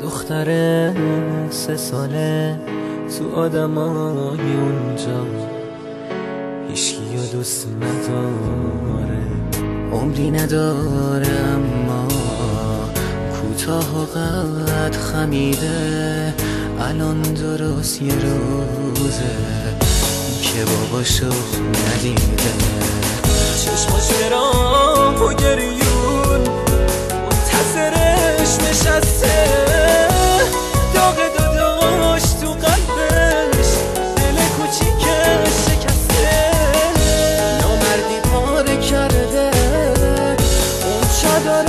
دختر 3 ساله تو آدمای اونجا هیچکی رو دوست نداره، عمری نداره اما کوتاه و قد خمیده. الان درست یه روزه که باباشو ندیده، چشماش براح و گریون منتظرش نشسته، داغ داداش تو قلبش دل کوچیکش شکسته. نامردی پاره کرده اون چادر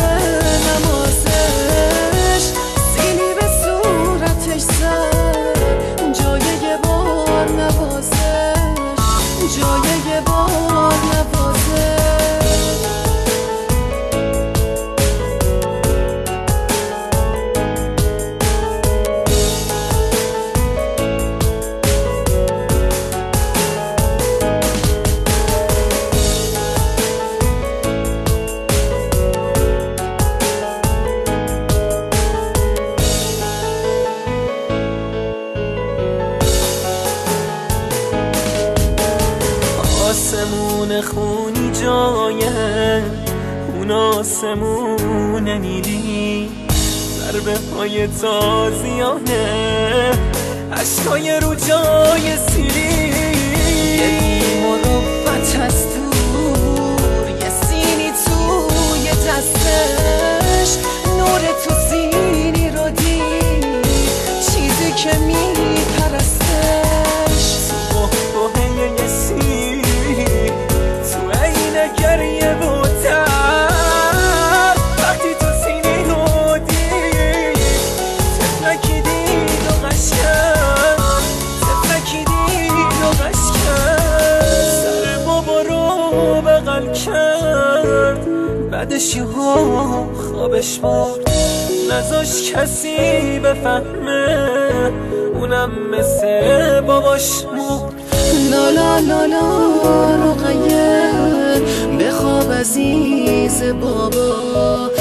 نمازش، سیلی به صورتش زد جای یه بار نوازش، جای یه بار نوازش. آسمون خونی جایه، اون آسمون نیلی، ضربه های تازیانه، عشقای رو جای سیلی. یه مروت از دور، یه سینی توی دستش، نور تو سینی رو دید، چیزی که میپرستش. گریه بوتر وقتی تو سینی رو دید، تفلکی دید و قشکن، تفلکی دید و قشکن. سر بابا رو بغل کرد، بعدش یهو خوابش برد، نذاش کسی بفهمه اونم مثل باباش مرد. لالا لالا رقیه بخواب عزیز بابا،